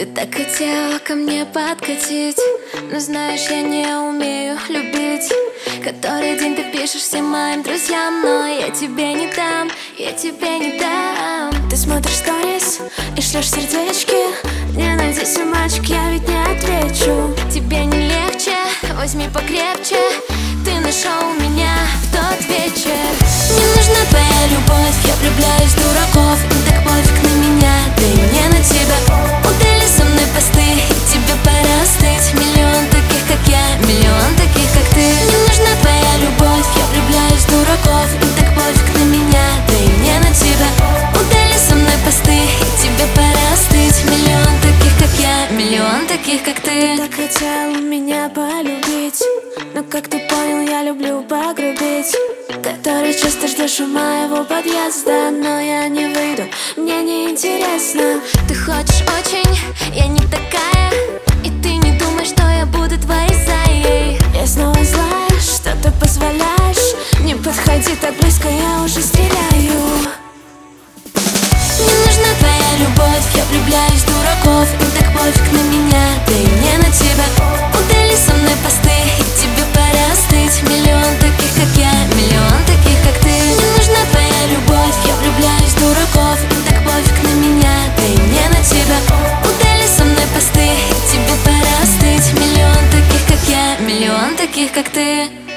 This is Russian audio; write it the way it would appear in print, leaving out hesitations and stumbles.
Ты так хотела ко мне подкатить, но знаешь, я не умею любить. Который день ты пишешь всем моим друзьям, но я тебе не дам, я тебе не дам. Ты смотришь сторис и шлешь сердечки. Не надейся, мальчик, я ведь не отвечу. Тебе не легче, возьми покрепче. Ты нашел меня в тот вечер. Не нужна твоя любовь, я влюбляюсь в дураков. Им так пофиг на меня, да и мне на тебя. Удали со мной посты, и тебе пора остыть. Миллион таких, как я, миллион таких, как ты. Не нужна твоя любовь, я влюбляюсь в дураков. Им так пофиг на меня, да и мне на тебя. Удали со мной посты, и тебе пора остыть. Миллион таких, как я, миллион таких, как ты. Ты так хотел меня полюбить, но как ты понял, я люблю погрубить. Который часто ждешь у моего подъезда, но я не выйду, мне не интересно. Ты хочешь очень, я не такая. И ты не думай, что я буду твоей заей. Я снова злая, что ты позволяешь. Не подходи так близко, я уже стреляю. Не нужна твоя любовь, я влюбляюсь в дураков. Им так пофиг на меня, да и мне на тебя. Удали со мной посты, и тебе пора остыть. Миллион таких, как я, миллион таких, как ты. Не нужна твоя любовь, я влюбляюсь в дураков. Им так пофиг на меня, да и мне на тебя. Удали со мной посты, и тебе пора остыть. Миллион таких, как я, миллион таких, как ты.